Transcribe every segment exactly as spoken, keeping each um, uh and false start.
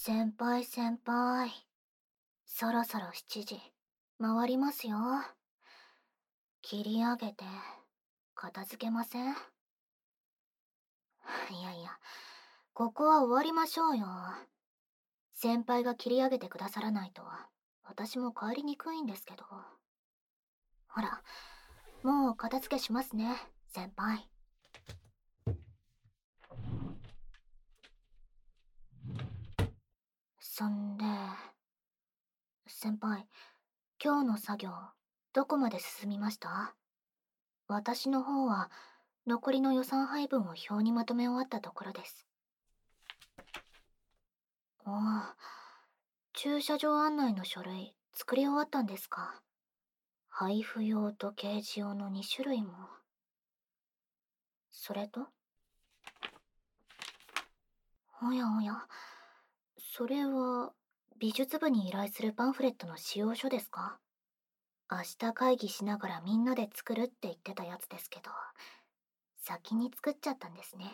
先輩先輩、そろそろしちじ、回りますよ。切り上げて、片付けません？いやいや、ここは終わりましょうよ。先輩が切り上げてくださらないと、私も帰りにくいんですけど。ほら、もう片付けしますね、先輩。そんで、先輩、今日の作業、どこまで進みました？私の方は、残りの予算配分を表にまとめ終わったところです。ああ、駐車場案内の書類、作り終わったんですか？配布用と掲示用のに種類も。それと、おやおや、それは、美術部に依頼するパンフレットの使用書ですか？明日会議しながらみんなで作るって言ってたやつですけど、先に作っちゃったんですね。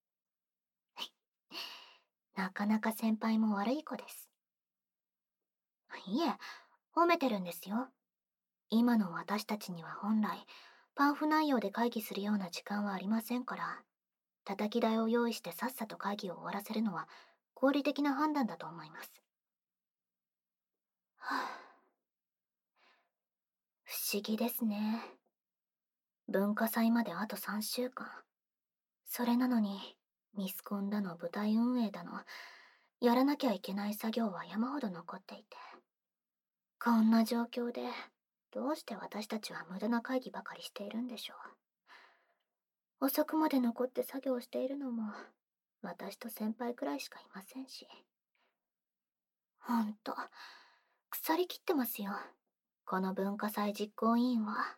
なかなか先輩も悪い子です。いえ、褒めてるんですよ。今の私たちには本来、パンフ内容で会議するような時間はありませんから、叩き台を用意してさっさと会議を終わらせるのは合理的な判断だと思います。はあ、不思議ですね。文化祭まであとさんしゅうかん。それなのに、ミスコンだの舞台運営だの、やらなきゃいけない作業は山ほど残っていて。こんな状況で、どうして私たちは無駄な会議ばかりしているんでしょう。遅くまで残って作業しているのも、私と先輩くらいしかいませんし。ほんと、腐りきってますよ。この文化祭実行委員は。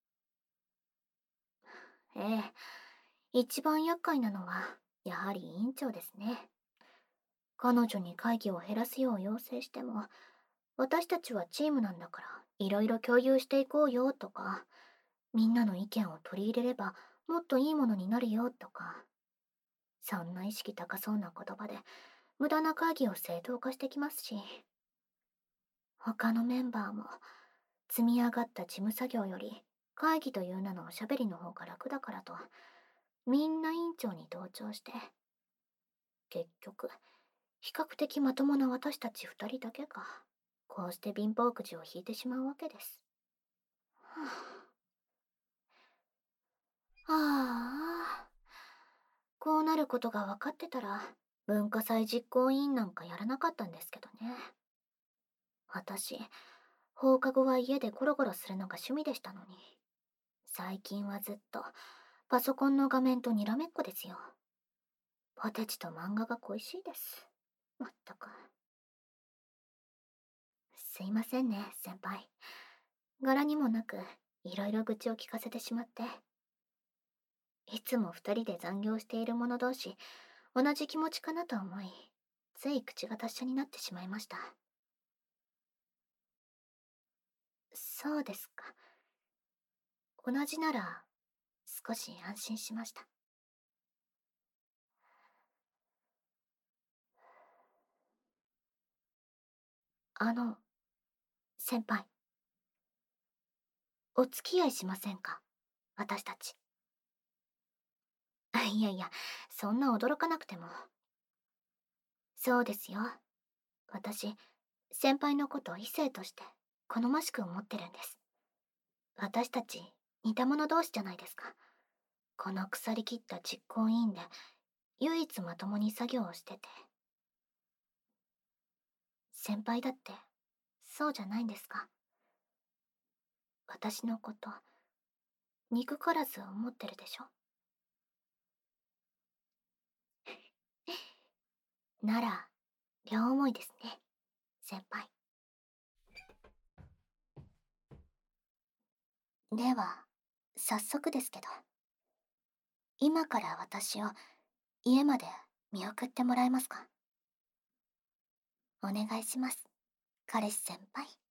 ええ、一番厄介なのは、やはり委員長ですね。彼女に会議を減らすよう要請しても、私たちはチームなんだから、いろいろ共有していこうよとか、みんなの意見を取り入れれば、もっといいものになるよとか、そんな意識高そうな言葉で、無駄な会議を正当化してきますし、他のメンバーも、積み上がった事務作業より、会議という名のおしゃべりの方が楽だからと、みんな委員長に同調して、結局、比較的まともな私たち二人だけが、こうして貧乏くじを引いてしまうわけです。はあ、ああ、こうなることが分かってたら、文化祭実行委員なんかやらなかったんですけどね。私、放課後は家でゴロゴロするのが趣味でしたのに、最近はずっとパソコンの画面とにらめっこですよ。ポテチと漫画が恋しいです。まったく。すいませんね、先輩。柄にもなく、いろいろ愚痴を聞かせてしまって。いつも二人で残業している者同士、同じ気持ちかなと思い、つい口が達者になってしまいました。そうですか。同じなら、少し安心しました。あの、先輩、お付き合いしませんか？私たち。いやいや、そんな驚かなくても。そうですよ。私、先輩のことを異性として好ましく思ってるんです。私たち、似た者同士じゃないですか。この腐りきった実行委員で、唯一まともに作業をしてて。先輩だって、そうじゃないんですか？私のこと、憎からず思ってるでしょ？なら、両思いですね、先輩。では、早速ですけど、今から私を家まで見送ってもらえますか？お願いします、彼氏先輩。